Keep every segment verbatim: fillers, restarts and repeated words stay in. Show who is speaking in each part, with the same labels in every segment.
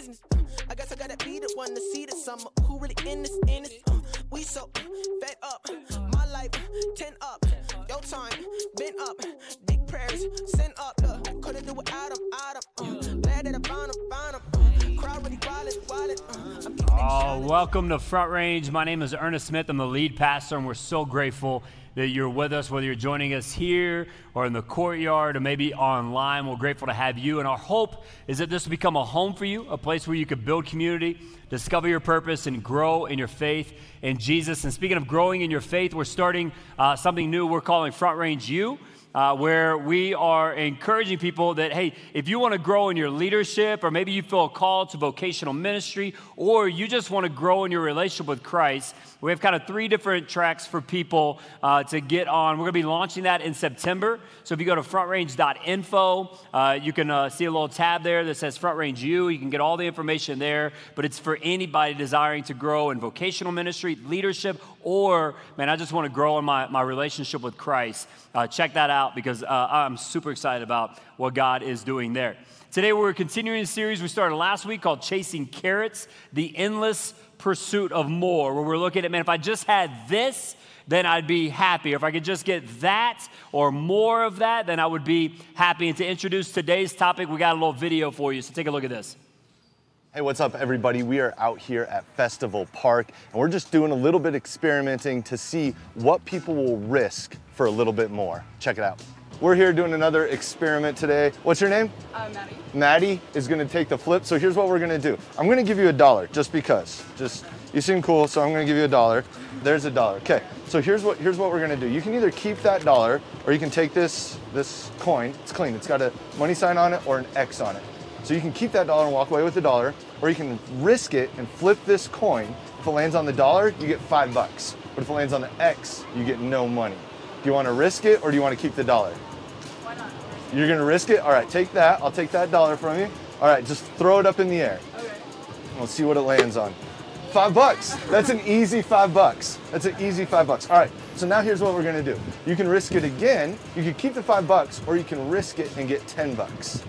Speaker 1: business. Uh, I guess I gotta be the one to see the summer. Who really in this, in this? Uh, we so fed up. My life, ten up. Your time, been up. Big prayers, send up. Uh, couldn't do without them, out them. Uh, glad that I found them, found them. Uh, crowd really wildin', wildin'. Uh, I'm keeping
Speaker 2: Oh, welcome to Front Range. My name is Ernest Smith. I'm the lead pastor, and we're so grateful that you're with us, whether you're joining us here or in the courtyard or maybe online. We're grateful to have you, and our hope is that this will become a home for you, a place where you can build community, discover your purpose, and grow in your faith in Jesus. And speaking of growing in your faith, we're starting uh, something new we're calling Front Range U. Uh, where we are encouraging people that, hey, if you want to grow in your leadership, or maybe you feel called to vocational ministry, or you just want to grow in your relationship with Christ, we have kind of three different tracks for people uh, to get on. We're going to be launching that in September. So if you go to front range dot info, uh, you can uh, see a little tab there that says Front Range U. You can get all the information there, but it's for anybody desiring to grow in vocational ministry, leadership, or, man, I just want to grow in my, my relationship with Christ. Uh, check that out because uh, I'm super excited about what God is doing there. Today we're continuing a series we started last week called Chasing Carrots, the Endless Pursuit of More, where we're looking at, man, if I just had this, then I'd be happy. Or if I could just get that or more of that, then I would be happy. And to introduce today's topic, we got a little video for you, so take a look at this.
Speaker 3: Hey, what's up, everybody? We are out here at Festival Park, and we're just doing a little bit experimenting to see what people will risk for a little bit more. Check it out. We're here doing another experiment today. What's your name?
Speaker 4: Uh, Maddie.
Speaker 3: Maddie is gonna take the flip. So here's what we're gonna do. I'm gonna give you a dollar just because. Just, you seem cool, so I'm gonna give you a dollar. There's a dollar. Okay, so here's what here's what we're gonna do. You can either keep that dollar, or you can take this, this coin. It's clean. It's got a money sign on it or an X on it. So you can keep that dollar and walk away with the dollar, or you can risk it and flip this coin. If it lands on the dollar, you get five bucks. But if it lands on the X, you get no money. Do you want to risk it, or do you want to keep the dollar?
Speaker 4: Why not?
Speaker 3: You're going to risk it? All right, take that. I'll take that dollar from you. All right, just throw it up in the air.
Speaker 4: Okay.
Speaker 3: We'll see what it lands on. Five bucks. That's an easy five bucks. That's an easy five bucks. All right, so now here's what we're going to do. You can risk it again. You can keep the five bucks, or you can risk it and get ten bucks.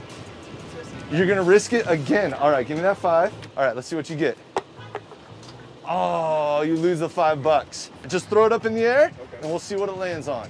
Speaker 3: You're gonna risk it again. All right, give me that five. All right, let's see what you get. Oh, you lose the five bucks. Just throw it up in the air, okay, and we'll see what it lands on.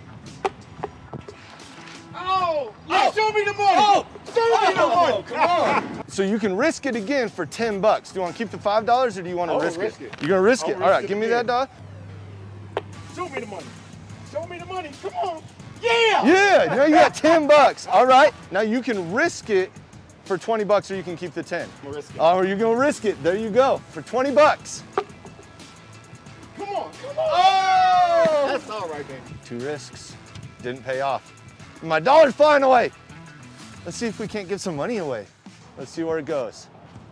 Speaker 5: Oh, oh. Show me the money.
Speaker 3: Oh,
Speaker 5: show me the
Speaker 3: oh,
Speaker 5: money. Come on.
Speaker 3: So you can risk it again for ten bucks. Do you want to keep the five dollars, or do you want to
Speaker 5: I'll
Speaker 3: risk,
Speaker 5: risk
Speaker 3: it?
Speaker 5: it?
Speaker 3: You're gonna risk
Speaker 5: I'll
Speaker 3: it.
Speaker 5: risk
Speaker 3: All right,
Speaker 5: it
Speaker 3: give me
Speaker 5: again.
Speaker 3: that dollar.
Speaker 5: Show me the money. Show me the money. Come on. Yeah.
Speaker 3: Yeah. Now you got ten bucks. All right. Now you can risk it for twenty bucks, or you can keep the ten.
Speaker 5: I'm gonna risk it.
Speaker 3: Oh, you're gonna risk it. There you go. For twenty bucks.
Speaker 5: Come on, come on.
Speaker 3: Oh!
Speaker 5: That's all right, baby.
Speaker 3: Two risks. Didn't pay off. My dollar's flying away. Let's see if we can't give some money away. Let's see where it goes.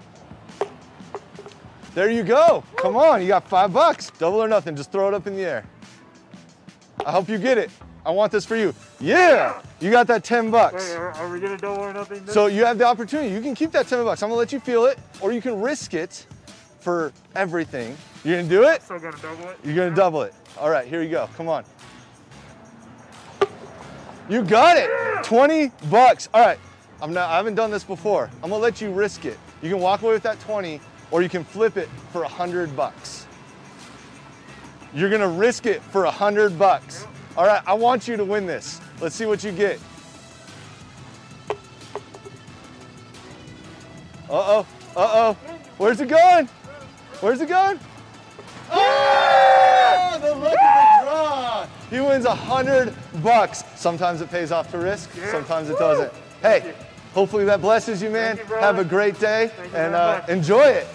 Speaker 3: There you go. Come on, you got five bucks. Double or nothing, just throw it up in the air. I hope you get it. I want this for you. Yeah, you got that ten bucks.
Speaker 5: Hey, are we gonna double or nothing? Then?
Speaker 3: So you have the opportunity. You can keep that ten bucks. I'm gonna let you feel it, or you can risk it for everything. You're gonna do it?
Speaker 5: Still gonna double it?
Speaker 3: You're gonna double it. All right, here you go. Come on. You got it. twenty bucks. All right. I'm not. I haven't done this before. I'm gonna let you risk it. You can walk away with that twenty, or you can flip it for a hundred bucks. You're gonna risk it for a hundred bucks. All right. I want you to win this. Let's see what you get. Uh oh. Uh oh. Where's it going? Where's it going? Oh, the luck of the draw. He wins a hundred bucks. Sometimes it pays off to risk.
Speaker 5: Yeah.
Speaker 3: Sometimes it doesn't. Hey, hopefully that blesses you, man.
Speaker 5: Thank you,
Speaker 3: Have a great day and uh, enjoy it.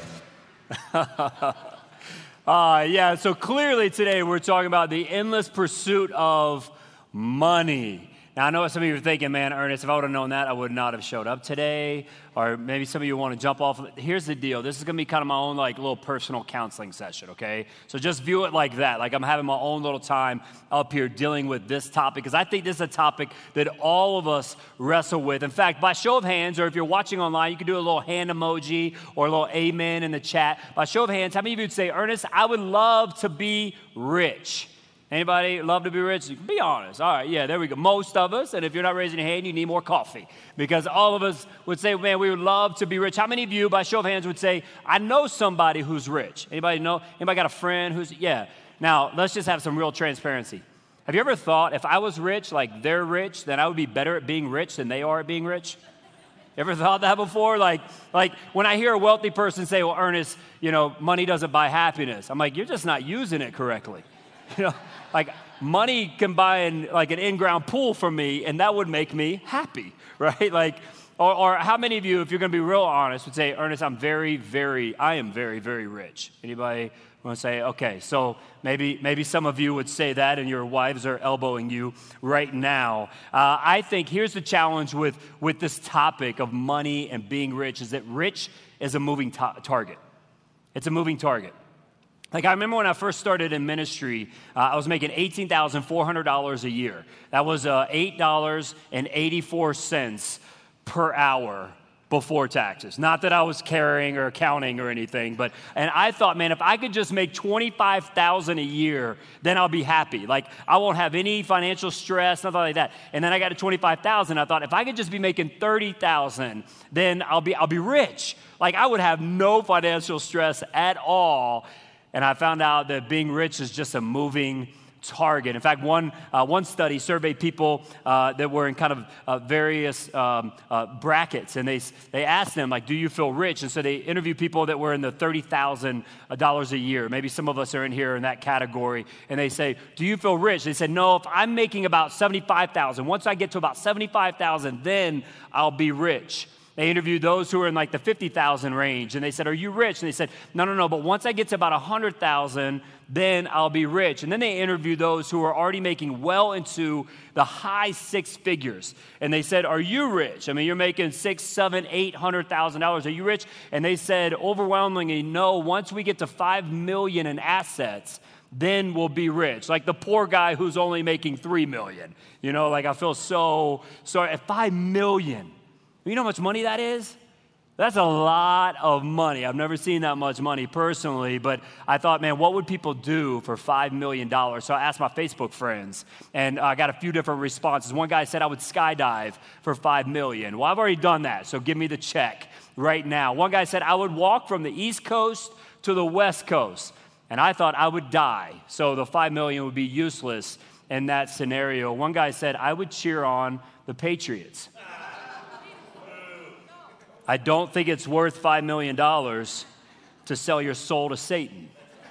Speaker 2: Uh, yeah, so clearly today we're talking about the endless pursuit of money. Now, I know some of you are thinking, man, Ernest, if I would have known that, I would not have showed up today. Or maybe some of you want to jump off. Here's the deal. This is going to be kind of my own, like, little personal counseling session, okay? So just view it like that. Like I'm having my own little time up here dealing with this topic, because I think this is a topic that all of us wrestle with. In fact, by show of hands, or if you're watching online, you can do a little hand emoji or a little amen in the chat. By show of hands, how many of you would say, Ernest, I would love to be rich? Anybody love to be rich? Be honest. All right, yeah, there we go. Most of us, and if you're not raising your hand, you need more coffee. Because all of us would say, man, we would love to be rich. How many of you, by show of hands, would say, I know somebody who's rich? Anybody know? Anybody got a friend who's, yeah. Now, let's just have some real transparency. Have you ever thought, if I was rich like they're rich, then I would be better at being rich than they are at being rich? Ever thought that before? Like, like when I hear a wealthy person say, well, Ernest, you know, money doesn't buy happiness. I'm like, you're just not using it correctly. You know, like money can buy an, like an in-ground pool for me, and that would make me happy, right? Like, or, or how many of you, if you're going to be real honest, would say, Ernest, I'm very, very, I am very, very rich. Anybody want to say, okay, so maybe maybe some of you would say that, and your wives are elbowing you right now. Uh, I think here's the challenge with, with this topic of money and being rich is that rich is a moving ta- target. It's a moving target. Like I remember when I first started in ministry, uh, I was making eighteen thousand four hundred dollars a year. That was uh, eight dollars and eighty-four cents per hour before taxes. Not that I was carrying or counting or anything, but, and I thought, man, if I could just make twenty-five thousand dollars a year, then I'll be happy. Like I won't have any financial stress, nothing like that. And then I got to twenty-five thousand dollars. I thought if I could just be making thirty thousand dollars, then I'll be, I'll be rich. Like I would have no financial stress at all. And I found out that being rich is just a moving target. In fact, one uh, one study surveyed people uh, that were in kind of uh, various um, uh, brackets, and they they asked them, like, do you feel rich? And so they interviewed people that were in the thirty thousand dollars a year. Maybe some of us are in here in that category. And they say, do you feel rich? They said, no, if I'm making about seventy-five thousand, once I get to about seventy-five thousand, then I'll be rich. They interviewed those who were in like the fifty thousand range, and they said, are you rich? And they said, no, no, no, but once I get to about one hundred thousand, then I'll be rich. And then they interviewed those who are already making well into the high six figures. And they said, are you rich? I mean, you're making six, seven, eight hundred thousand dollars. Are you rich? And they said overwhelmingly, no, once we get to five million in assets, then we'll be rich. Like the poor guy who's only making three million. You know, like I feel so sorry. At five million. You know how much money that is? That's a lot of money. I've never seen that much money personally, but I thought, man, what would people do for five million dollars? So I asked my Facebook friends, and I got a few different responses. One guy said I would skydive for five million dollars. Well, I've already done that, so give me the check right now. One guy said I would walk from the East Coast to the West Coast, and I thought I would die, so the five million dollars would be useless in that scenario. One guy said I would cheer on the Patriots. I don't think it's worth five million dollars to sell your soul to Satan.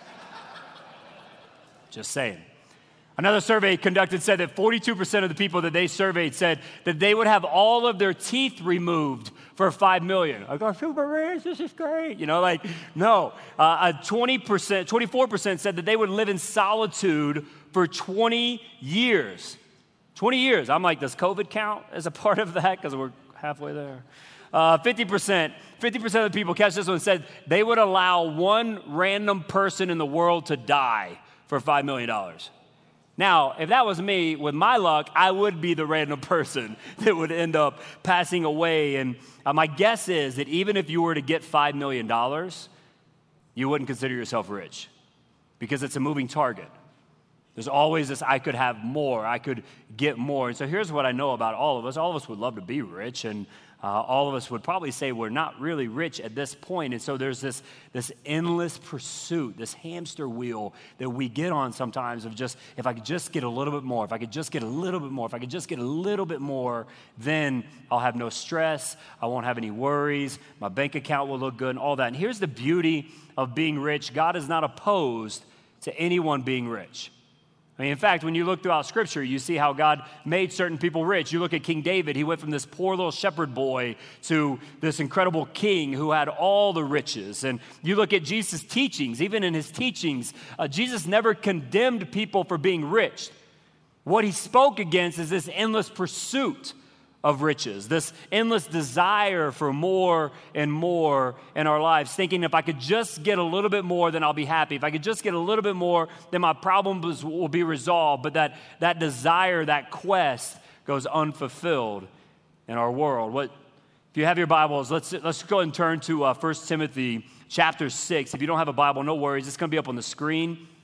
Speaker 2: Just saying. Another survey conducted said that forty-two percent of the people that they surveyed said that they would have all of their teeth removed for five million dollars. I go, super rich, this is great. You know, like, no. Uh, twenty percent, twenty-four percent said that they would live in solitude for twenty years. twenty years. I'm like, does COVID count as a part of that? Because we're halfway there. Uh, fifty percent, fifty percent of the people, catch this one, said they would allow one random person in the world to die for five million dollars. Now, if that was me, with my luck, I would be the random person that would end up passing away. And uh, my guess is that even if you were to get five million dollars, you wouldn't consider yourself rich because it's a moving target. There's always this, I could have more, I could get more. And so here's what I know about all of us. All of us would love to be rich, and uh, all of us would probably say we're not really rich at this point. And so there's this, this endless pursuit, this hamster wheel that we get on sometimes of just, if I could just get a little bit more, if I could just get a little bit more, if I could just get a little bit more, then I'll have no stress, I won't have any worries, my bank account will look good, and all that. And here's the beauty of being rich. God is not opposed to anyone being rich. I mean, in fact, when you look throughout Scripture, you see how God made certain people rich. You look at King David. He went from this poor little shepherd boy to this incredible king who had all the riches. And you look at Jesus' teachings. Even in his teachings, uh, Jesus never condemned people for being rich. What he spoke against is this endless pursuit of riches, this endless desire for more and more in our lives, thinking if I could just get a little bit more, then I'll be happy. If I could just get a little bit more, then my problems will be resolved. But that, that desire, that quest goes unfulfilled in our world. What, if you have your Bibles, let's, let's go and turn to uh, First Timothy chapter six. If you don't have a Bible, no worries. It's going to be up on the screen.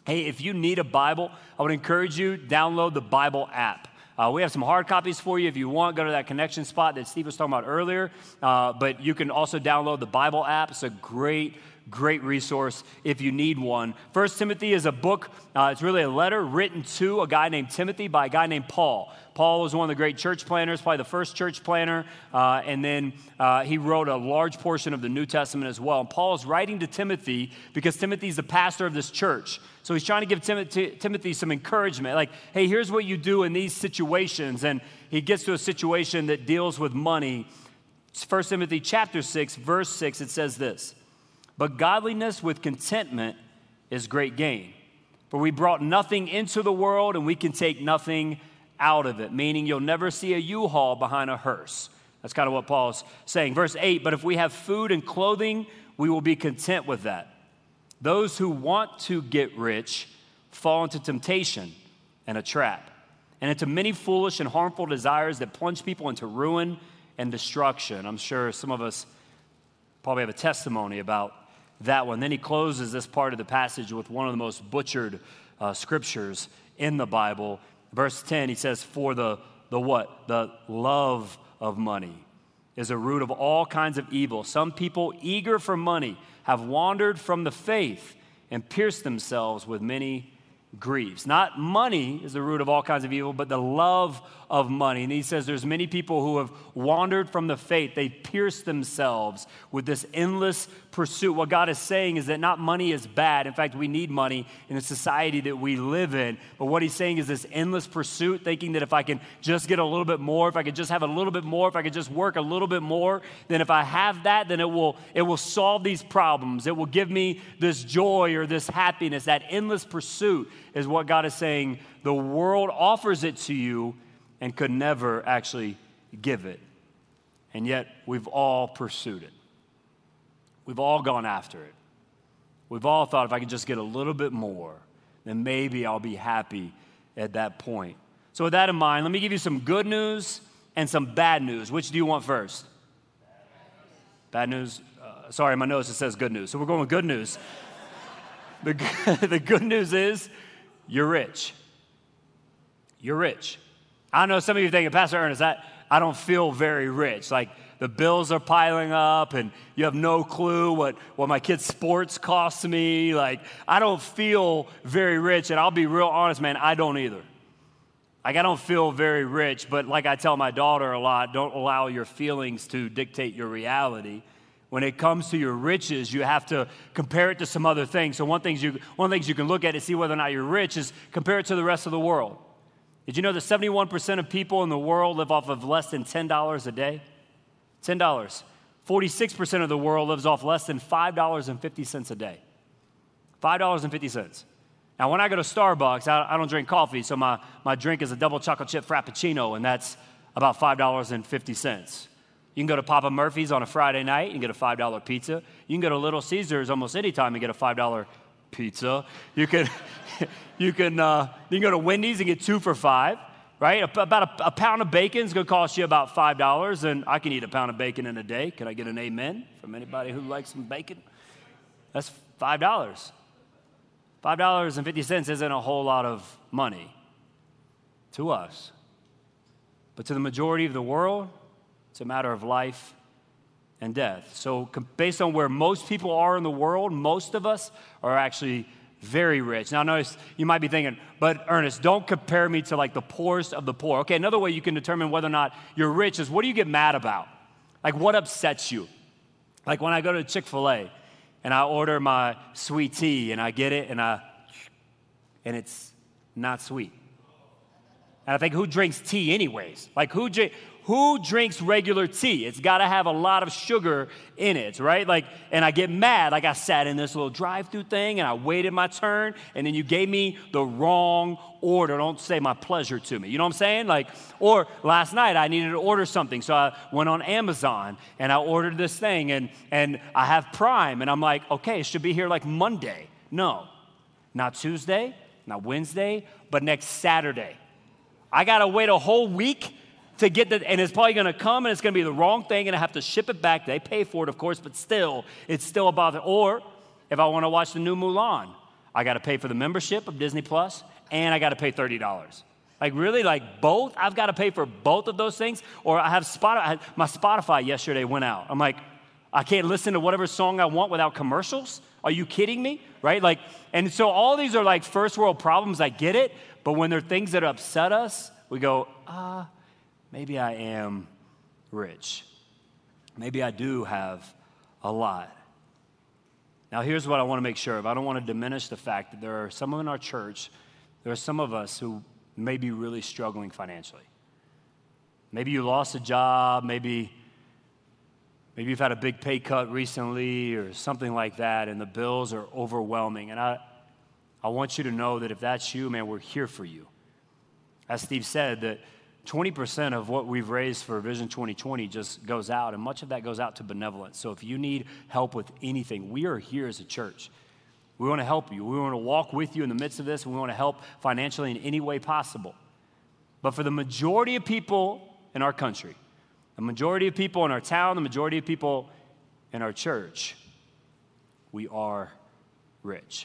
Speaker 2: Hey, if you need a Bible, I would encourage you, download the Bible app. Uh, we have some hard copies for you if you want. Go to that connection spot that Steve was talking about earlier. Uh, but you can also download the Bible app. It's a great, great resource if you need one. First Timothy is a book. Uh, it's really a letter written to a guy named Timothy by a guy named Paul. Paul was one of the great church planners, probably the first church planner, uh, and then uh, he wrote a large portion of the New Testament as well. And Paul is writing to Timothy because Timothy's the pastor of this church. So he's trying to give Timothy, Timothy some encouragement, like, hey, here's what you do in these situations. And he gets to a situation that deals with money. First Timothy chapter six, verse six, it says this, but godliness with contentment is great gain. For we brought nothing into the world, and we can take nothing out of it, meaning you'll never see a U-Haul behind a hearse. That's kind of what Paul's saying. Verse eight, but if we have food and clothing, we will be content with that. Those who want to get rich fall into temptation and a trap, and into many foolish and harmful desires that plunge people into ruin and destruction. I'm sure some of us probably have a testimony about that one. Then he closes this part of the passage with one of the most butchered uh, scriptures in the Bible. Verse ten, he says, for the, the what? The love of money is a root of all kinds of evil. Some people eager for money have wandered from the faith and pierced themselves with many griefs. Not money is the root of all kinds of evil, but the love of money. And he says there's many people who have wandered from the faith. They pierced themselves with this endless pursuit. What God is saying is that not money is bad. In fact, we need money in the society that we live in. But what he's saying is this endless pursuit, thinking that if I can just get a little bit more, if I could just have a little bit more, if I could just work a little bit more, then if I have that, then it will, it will solve these problems. It will give me this joy or this happiness. That endless pursuit is what God is saying. The world offers it to you and could never actually give it. And yet, we've all pursued it. We've all gone after it. We've all thought if I could just get a little bit more, then maybe I'll be happy at that point. So with that in mind, let me give you some good news and some bad news. Which do you want first? Bad news? Uh, sorry, my notes, it says good news. So we're going with good news. The, the good news is you're rich. You're rich. I know some of you are thinking, Pastor Ernest, I, I don't feel very rich. Like the bills are piling up and you have no clue what, what my kids' sports cost me. Like I don't feel very rich. And I'll be real honest, man, I don't either. Like I don't feel very rich, but like I tell my daughter a lot, don't allow your feelings to dictate your reality. When it comes to your riches, you have to compare it to some other things. So one, things you, one of the things you can look at to see whether or not you're rich is compare it to the rest of the world. Did you know that seventy-one percent of people in the world live off of less than ten dollars a day? ten dollars. forty-six percent of the world lives off less than five dollars and fifty cents a day. five dollars and fifty cents. Now, when I go to Starbucks, I, I don't drink coffee, so my, my drink is a double chocolate chip Frappuccino, and that's about five dollars and fifty cents. You can go to Papa Murphy's on a Friday night and get a five dollar pizza. You can go to Little Caesars almost any time and get a five dollar pizza. You can, you can, uh, you can go to Wendy's and get two for five, right? About a, a pound of bacon is going to cost you about five dollars, and I can eat a pound of bacon in a day. Can I get an amen from anybody who likes some bacon? That's five dollars. five dollars and fifty cents isn't a whole lot of money to us. But to the majority of the world, it's a matter of life and death. So based on where most people are in the world, most of us are actually very rich. Now notice, you might be thinking, but Ernest, don't compare me to like the poorest of the poor. Okay, another way you can determine whether or not you're rich is what do you get mad about? Like what upsets you? Like when I go to Chick-fil-A and I order my sweet tea and I get it and I, and it's not sweet. And I think, who drinks tea anyways? Like who drink, who drinks regular tea? It's got to have a lot of sugar in it, right? Like, and I get mad. Like I sat in this little drive-through thing and I waited my turn, and then you gave me the wrong order. Don't say my pleasure to me. You know what I'm saying? Like, or last night I needed to order something, so I went on Amazon and I ordered this thing, and and I have Prime, and I'm like, okay, it should be here like Monday. No, not Tuesday, not Wednesday, but next Saturday. I got to wait a whole week to get the, and it's probably going to come, and it's going to be the wrong thing, and I have to ship it back. They pay for it, of course, but still, it's still about it. Or if I want to watch the new Mulan, I got to pay for the membership of Disney Plus, and I got to pay thirty dollars. Like really, like both? I've got to pay for both of those things? Or I have Spotify, my Spotify yesterday went out. I'm like, I can't listen to whatever song I want without commercials? Are you kidding me? Right? Like, and so all these are like first world problems, I get it, but when they're things that upset us, we go, ah, maybe I am rich. Maybe I do have a lot. Now here's what I want to make sure of. I don't want to diminish the fact that there are some in our church, there are some of us who may be really struggling financially. Maybe you lost a job, maybe, maybe you've had a big pay cut recently or something like that, and the bills are overwhelming. And I, I want you to know that if that's you, man, we're here for you. As Steve said, that twenty percent of what we've raised for Vision twenty twenty just goes out, and much of that goes out to benevolence. So if you need help with anything, we are here as a church. We want to help you. We want to walk with you in the midst of this, and we want to help financially in any way possible. But for the majority of people in our country, the majority of people in our town, the majority of people in our church, we are rich.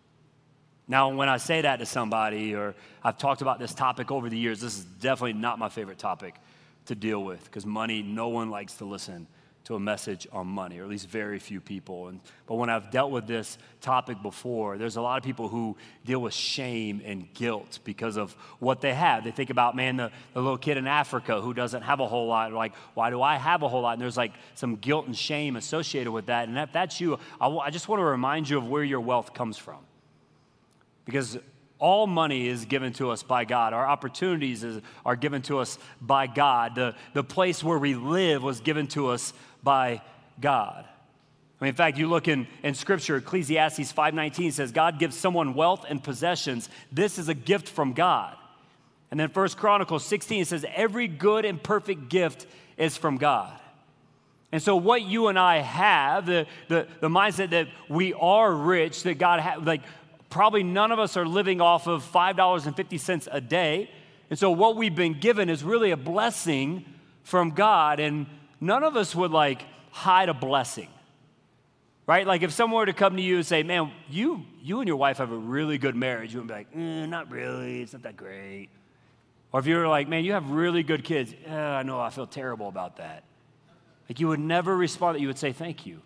Speaker 2: Now, when I say that to somebody, or I've talked about this topic over the years, this is definitely not my favorite topic to deal with, because money, no one likes to listen to a message on money, or at least very few people. And but when I've dealt with this topic before, there's a lot of people who deal with shame and guilt because of what they have. They think about, man, the, the little kid in Africa who doesn't have a whole lot. Like, why do I have a whole lot? And there's like some guilt and shame associated with that. And if that's you, I, w- I just want to remind you of where your wealth comes from. Because all money is given to us by God. Our opportunities is, are given to us by God. The, the place where we live was given to us by God. I mean, in fact, you look in, in Scripture, Ecclesiastes five nineteen says, God gives someone wealth and possessions. This is a gift from God. And then First Chronicles sixteen says, every good and perfect gift is from God. And so what you and I have, the, the, the mindset that we are rich, that God has, like, probably none of us are living off of five dollars and fifty cents a day. And so what we've been given is really a blessing from God. And none of us would like hide a blessing, right? Like if someone were to come to you and say, man, you you and your wife have a really good marriage, you would be like, eh, not really, it's not that great. Or if you were like, man, you have really good kids, eh, I know, I feel terrible about that. Like you would never respond that, you would say thank you.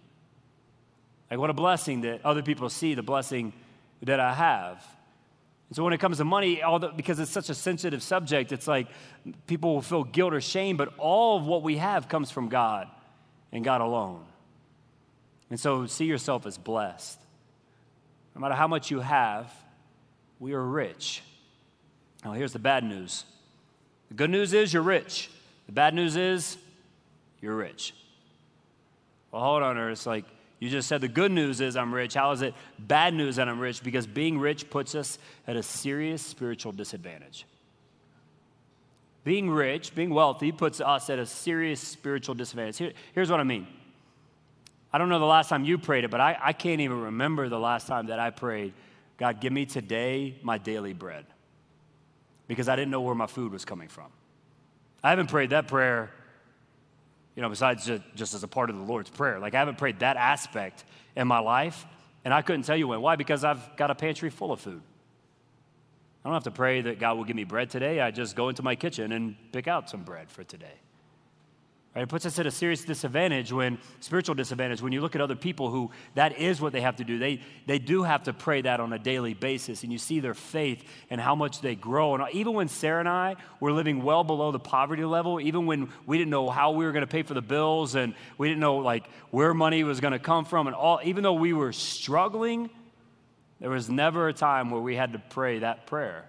Speaker 2: Like what a blessing that other people see, the blessing that I have. And so when it comes to money, all the, because it's such a sensitive subject, it's like people will feel guilt or shame, but all of what we have comes from God and God alone. And so see yourself as blessed. No matter how much you have, we are rich. Now here's the bad news. The good news is you're rich. The bad news is you're rich. Well, hold on, it's like, you just said the good news is I'm rich. How is it bad news that I'm rich? Because being rich puts us at a serious spiritual disadvantage. Being rich, being wealthy, puts us at a serious spiritual disadvantage. Here, here's what I mean. I don't know the last time you prayed it, but I, I can't even remember the last time that I prayed, God, give me today my daily bread. Because I didn't know where my food was coming from. I haven't prayed that prayer, you know, besides just, just as a part of the Lord's Prayer. Like, I haven't prayed that aspect in my life, and I couldn't tell you when. Why? Because I've got a pantry full of food. I don't have to pray that God will give me bread today. I just go into my kitchen and pick out some bread for today. Right? It puts us at a serious disadvantage when, spiritual disadvantage, when you look at other people who that is what they have to do. They, they do have to pray that on a daily basis, and you see their faith and how much they grow. And even when Sarah and I were living well below the poverty level, even when we didn't know how we were going to pay for the bills and we didn't know like where money was going to come from, and all, even though we were struggling, there was never a time where we had to pray that prayer.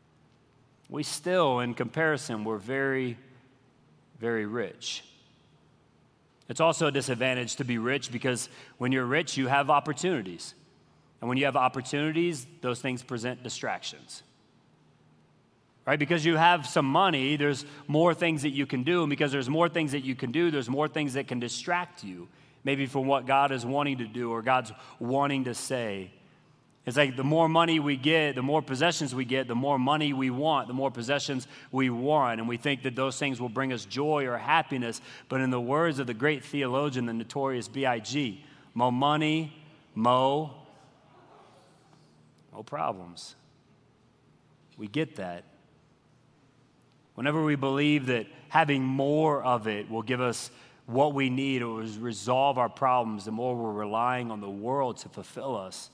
Speaker 2: We still, in comparison, were very, very rich. It's also a disadvantage to be rich because when you're rich, you have opportunities. And when you have opportunities, those things present distractions. Right? Because you have some money, there's more things that you can do. And because there's more things that you can do, there's more things that can distract you, maybe from what God is wanting to do or God's wanting to say. It's like the more money we get, the more possessions we get, the more money we want, the more possessions we want. And we think that those things will bring us joy or happiness. But in the words of the great theologian, the notorious B I G, mo money, mo no problems. We get that. Whenever we believe that having more of it will give us what we need or resolve our problems, the more we're relying on the world to fulfill us,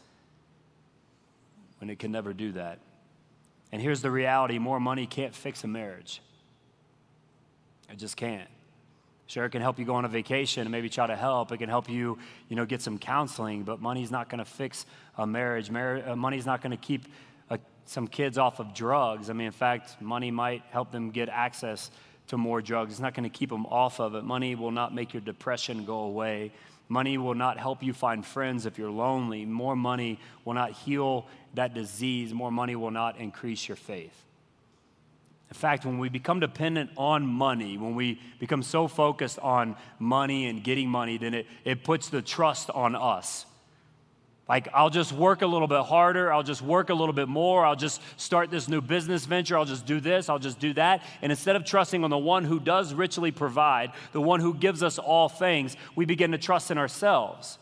Speaker 2: when it can never do that. And here's the reality: more money can't fix a marriage. It just can't. Sure, it can help you go on a vacation and maybe try to help. It can help you, you know, get some counseling, but money's not going to fix a marriage. Mar- uh, money's not going to keep uh, some kids off of drugs. I mean, in fact, money might help them get access to more drugs. It's not going to keep them off of it. Money will not make your depression go away. Money will not help you find friends if you're lonely. More money will not heal that disease. More money will not increase your faith. In fact, when we become dependent on money, when we become so focused on money and getting money, then it, it puts the trust on us. Like, I'll just work a little bit harder, I'll just work a little bit more, I'll just start this new business venture, I'll just do this, I'll just do that. And instead of trusting on the one who does richly provide, the one who gives us all things, we begin to trust in ourselves.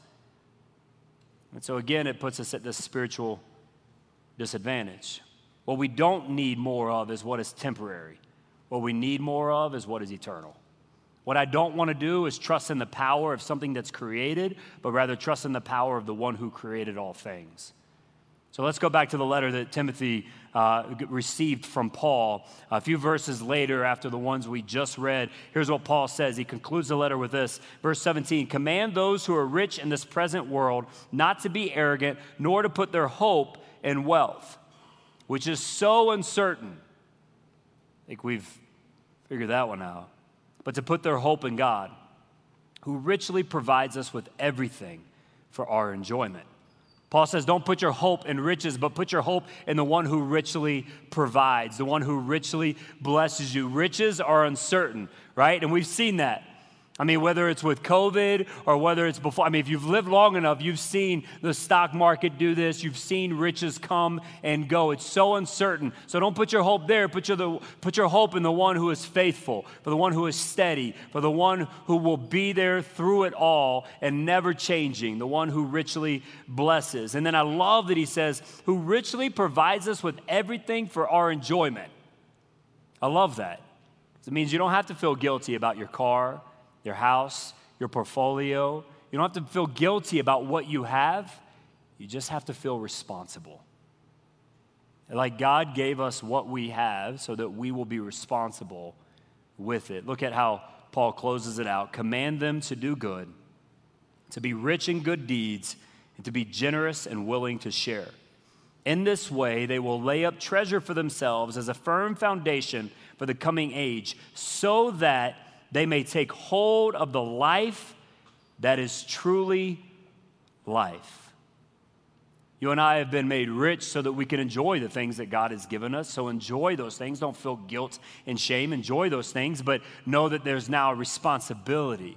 Speaker 2: And so again, it puts us at this spiritual disadvantage. What we don't need more of is what is temporary. What we need more of is what is eternal. What I don't want to do is trust in the power of something that's created, but rather trust in the power of the one who created all things. So let's go back to the letter that Timothy uh, received from Paul. A few verses later, after the ones we just read, here's what Paul says. He concludes the letter with this. Verse seventeen, command those who are rich in this present world not to be arrogant, nor to put their hope in wealth, which is so uncertain. I think we've figured that one out. But to put their hope in God, who richly provides us with everything for our enjoyment. Paul says, don't put your hope in riches, but put your hope in the one who richly provides, the one who richly blesses you. Riches are uncertain, right? And we've seen that. I mean, whether it's with COVID or whether it's before, I mean, if you've lived long enough, you've seen the stock market do this. You've seen riches come and go. It's so uncertain. So don't put your hope there. Put your, the, put your hope in the one who is faithful, for the one who is steady, for the one who will be there through it all and never changing, the one who richly blesses. And then I love that he says, who richly provides us with everything for our enjoyment. I love that. It means you don't have to feel guilty about your car, your house, your portfolio. You don't have to feel guilty about what you have. You just have to feel responsible. Like God gave us what we have so that we will be responsible with it. Look at how Paul closes it out. Command them to do good, to be rich in good deeds, and to be generous and willing to share. In this way, they will lay up treasure for themselves as a firm foundation for the coming age, so that they may take hold of the life that is truly life. You and I have been made rich so that we can enjoy the things that God has given us. So enjoy those things. Don't feel guilt and shame. Enjoy those things, but know that there's now a responsibility.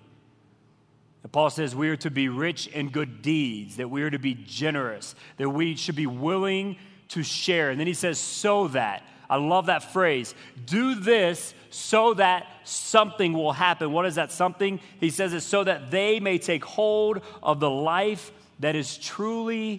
Speaker 2: And Paul says we are to be rich in good deeds, that we are to be generous, that we should be willing to share. And then he says, so that. I love that phrase. Do this so that something will happen. What is that something? He says it's so that they may take hold of the life that is truly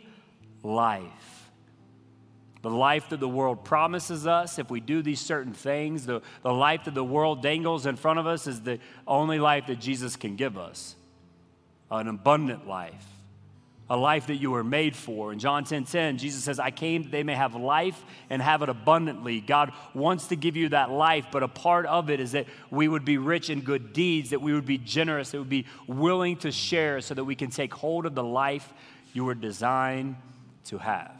Speaker 2: life. The life that the world promises us if we do these certain things. The, the life that the world dangles in front of us is the only life that Jesus can give us. An abundant life. A life that you were made for. In John ten ten, Jesus says, I came that they may have life and have it abundantly. God wants to give you that life, but a part of it is that we would be rich in good deeds, that we would be generous, that we would be willing to share so that we can take hold of the life you were designed to have.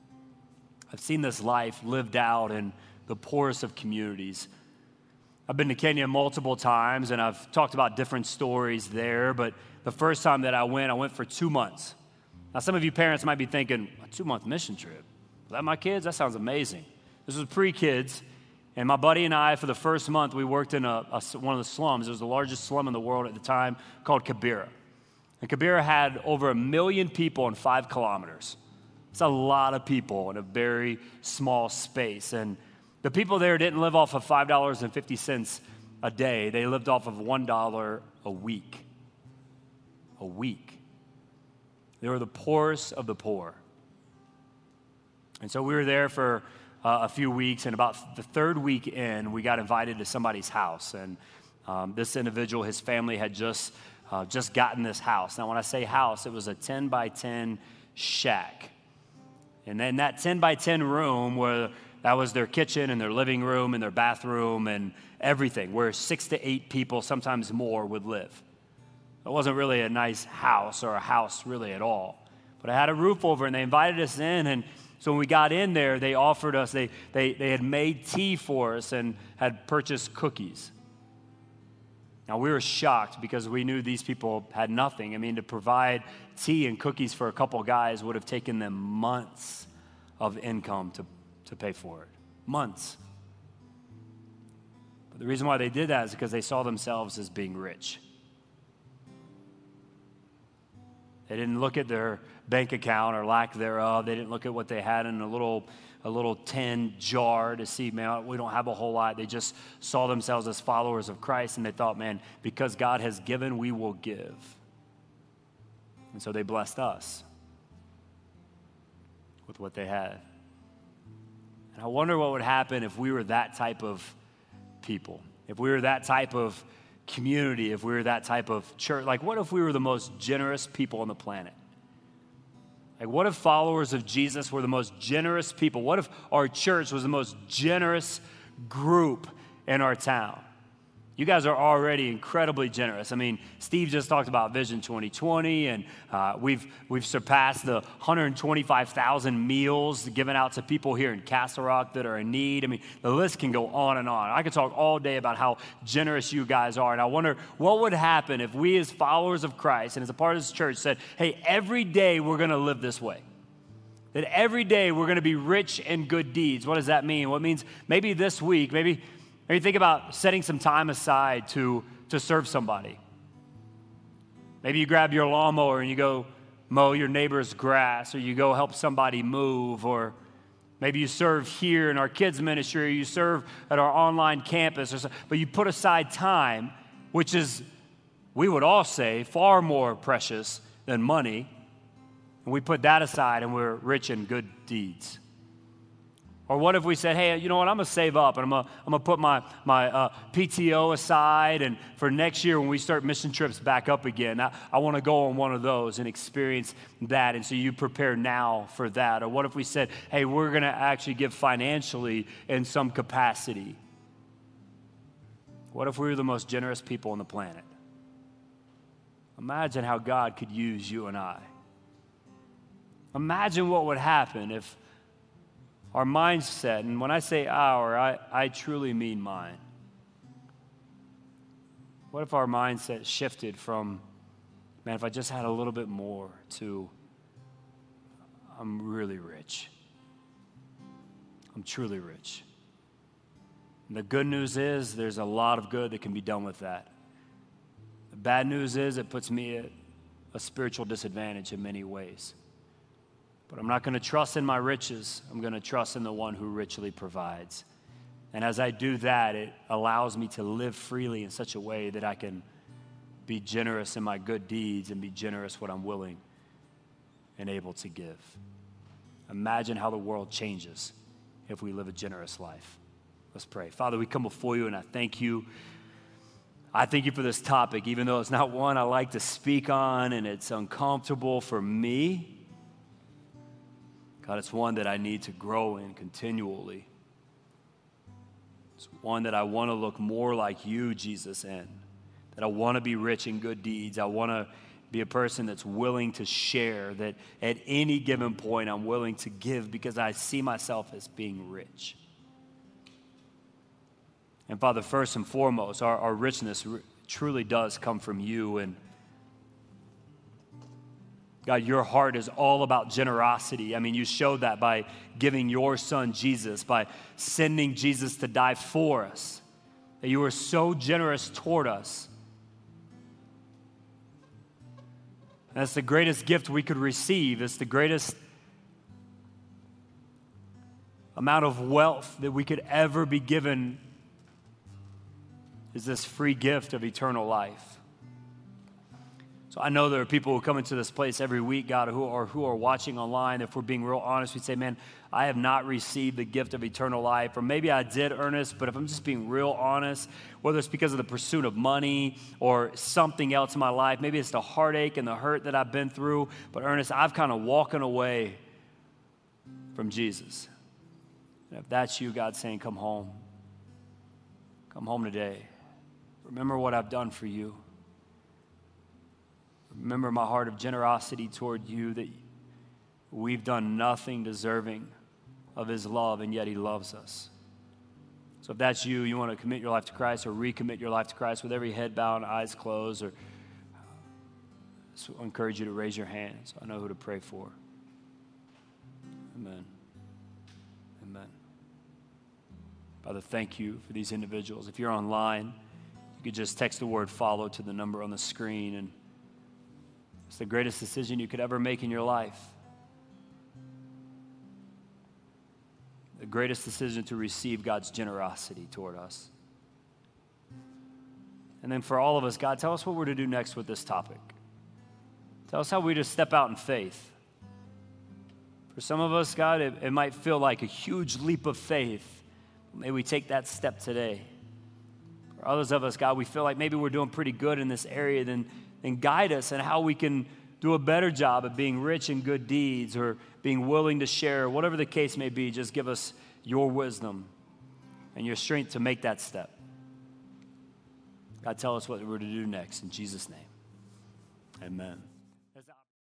Speaker 2: I've seen this life lived out in the poorest of communities. I've been to Kenya multiple times, and I've talked about different stories there, but the first time that I went, I went for two months. Now, some of you parents might be thinking, a two-month mission trip? Is that my kids? That sounds amazing. This was pre-kids, and my buddy and I, for the first month, we worked in a, a, one of the slums. It was the largest slum in the world at the time, called Kibera. And Kibera had over a million people in five kilometers. It's a lot of people in a very small space. And the people there didn't live off of five dollars and fifty cents a day. They lived off of one dollar a week. A week. They were the poorest of the poor. And so we were there for uh, a few weeks, and about the third week in, we got invited to somebody's house. And um, this individual, his family had just uh, just gotten this house. Now, when I say house, it was a ten by ten shack. And then that ten by ten room, where that was their kitchen and their living room and their bathroom and everything, where six to eight people, sometimes more, would live. It wasn't really a nice house or a house really at all. But it had a roof over it, and they invited us in. And so when we got in there, they offered us, they, they, they had made tea for us and had purchased cookies. Now, we were shocked because we knew these people had nothing. I mean, to provide tea and cookies for a couple guys would have taken them months of income to, to pay for it. Months. But the reason why they did that is because they saw themselves as being rich. They didn't look at their bank account or lack thereof. They didn't look at what they had in a little a little tin jar to see, man, we don't have a whole lot. They just saw themselves as followers of Christ, and they thought, man, because God has given, we will give. And so they blessed us with what they had. And I wonder what would happen if we were that type of people, if we were that type of community, if we were that type of church. Like, what if we were the most generous people on the planet? Like, what if followers of Jesus were the most generous people? What if our church was the most generous group in our town? You guys are already incredibly generous. I mean, Steve just talked about Vision twenty twenty, and uh, we've we've surpassed the one hundred twenty-five thousand meals given out to people here in Castle Rock that are in need. I mean, the list can go on and on. I could talk all day about how generous you guys are, and I wonder what would happen if we as followers of Christ and as a part of this church said, hey, every day we're going to live this way. That every day we're going to be rich in good deeds. What does that mean? Well, it means maybe this week, maybe... Maybe think about setting some time aside to, to serve somebody. Maybe you grab your lawnmower and you go mow your neighbor's grass, or you go help somebody move, or maybe you serve here in our kids' ministry, or you serve at our online campus, or so, but you put aside time, which is, we would all say, far more precious than money, and we put that aside and we're rich in good deeds. Or what if we said, hey, you know what, I'm going to save up, and I'm going to I'm gonna put my, my uh, P T O aside, and for next year when we start mission trips back up again, I, I want to go on one of those and experience that, and so you prepare now for that. Or what if we said, hey, we're going to actually give financially in some capacity? What if we were the most generous people on the planet? Imagine how God could use you and I. Imagine what would happen if our mindset, and when I say our, I, I truly mean mine. What if our mindset shifted from, man, if I just had a little bit more, to, I'm really rich. I'm truly rich. And the good news is there's a lot of good that can be done with that. The bad news is it puts me at a spiritual disadvantage in many ways. But I'm not going to trust in my riches. I'm going to trust in the one who richly provides. And as I do that, it allows me to live freely in such a way that I can be generous in my good deeds and be generous what I'm willing and able to give. Imagine how the world changes if we live a generous life. Let's pray. Father, we come before you, and I thank you. I thank you for this topic, even though it's not one I like to speak on and it's uncomfortable for me. God, it's one that I need to grow in continually. It's one that I want to look more like you, Jesus, in. That I want to be rich in good deeds. I want to be a person that's willing to share, that at any given point I'm willing to give because I see myself as being rich. And Father, first and foremost, our, our richness r- truly does come from you. And God, your heart is all about generosity. I mean, you showed that by giving your son Jesus, by sending Jesus to die for us, that you were so generous toward us. And that's the greatest gift we could receive. It's the greatest amount of wealth that we could ever be given, is this free gift of eternal life. So I know there are people who come into this place every week, God, who are, who are watching online. If we're being real honest, we'd say, man, I have not received the gift of eternal life. Or maybe I did, Ernest, but if I'm just being real honest, whether it's because of the pursuit of money or something else in my life, maybe it's the heartache and the hurt that I've been through, but Ernest, I've kind of walking away from Jesus. And if that's you, God's saying, come home. Come home today. Remember what I've done for you. Remember my heart of generosity toward you, that we've done nothing deserving of his love, and yet he loves us. So if that's you, you want to commit your life to Christ or recommit your life to Christ with every head bowed and eyes closed, or so I encourage you to raise your hand so I know who to pray for. Amen. Amen. Father, thank you for these individuals. If you're online, you could just text the word follow to the number on the screen, and it's the greatest decision you could ever make in your life. The greatest decision to receive God's generosity toward us. And then for all of us, God, tell us what we're to do next with this topic. Tell us how we just step out in faith. For some of us, God, it, it might feel like a huge leap of faith. May we take that step today. For others of us, God, we feel like maybe we're doing pretty good in this area, then and guide us in how we can do a better job of being rich in good deeds or being willing to share, whatever the case may be. Just give us your wisdom and your strength to make that step. God, tell us what we're to do next. In Jesus' name, amen.